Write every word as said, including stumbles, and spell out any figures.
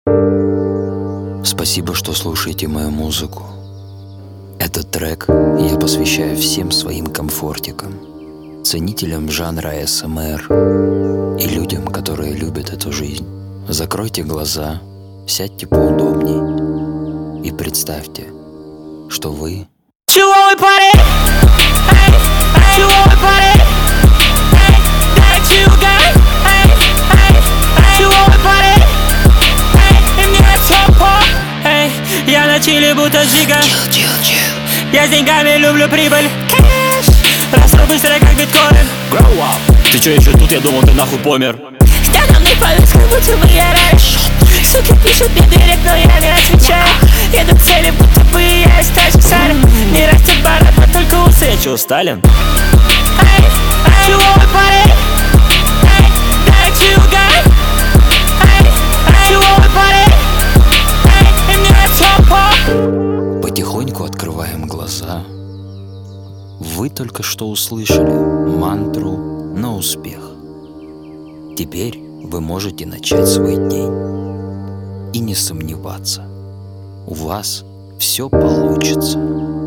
Спасибо, что слушаете мою музыку. Этот трек я посвящаю всем своим комфортикам, ценителям жанра эй эс эм эр и людям, которые любят эту жизнь. Закройте глаза, сядьте поудобней и представьте, что вы я на чили будто жига. Chill, chill, chill. Я с деньгами люблю прибыль. Кэш. Расту быстро, как биткоин. Grow up. Ты чё еще тут? Я думал, ты нахуй помер. Стянутый повес, как будто бы я раньше. Сука пишет мне директ, но я не отвечаю. Еду к цели, будто бы я из тачки Сарин. Не растет борода, только усы. Я чё, Сталин? Эй, эй, чего вы парень? Эй, дай чугай. Эй, эй, чего вы парень? Эй, и мне всё по. Потихоньку открываем глаза. Вы только что услышали мантру на успех. Теперь вы можете начать свой день и не сомневаться. У вас все получится.